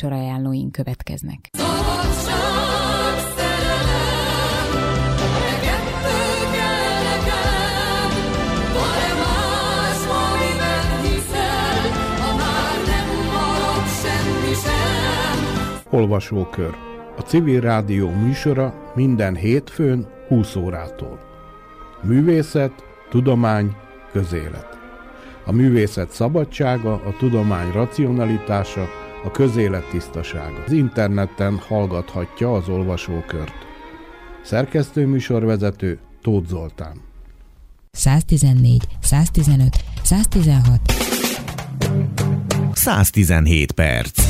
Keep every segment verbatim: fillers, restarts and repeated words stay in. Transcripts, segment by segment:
műsorajánlóink következnek. Olvasókör. A Civil Rádió műsora minden hétfőn húsz órától. Művészet, tudomány, közélet. A művészet szabadsága, a tudomány racionalitása, a közélet tisztasága. Az interneten hallgathatja az olvasókört. Szerkesztőműsorvezető Tóth Zoltán. száztizennégy, száztizenöt, száztizenhat. száztizenhét perc.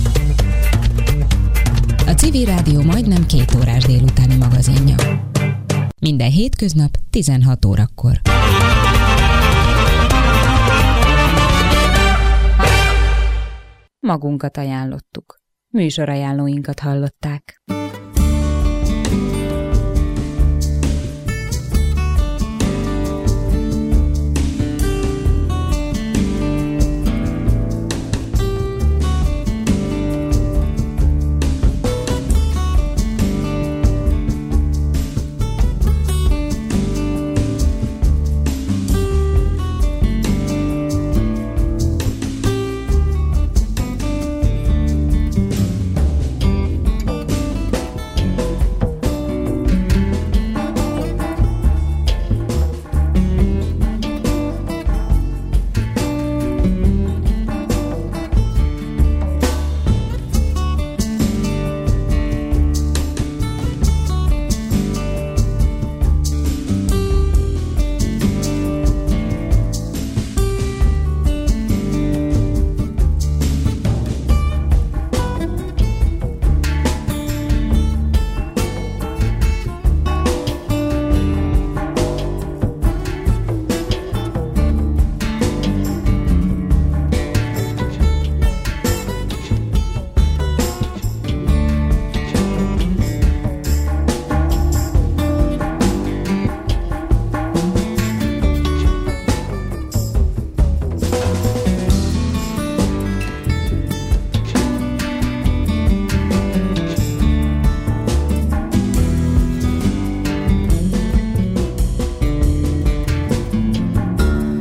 A Civil Rádió majdnem két órás délutáni magazinja. Minden hétköznap tizenhat órakor. Magunkat ajánlottuk. Műsorajánlóinkat hallották.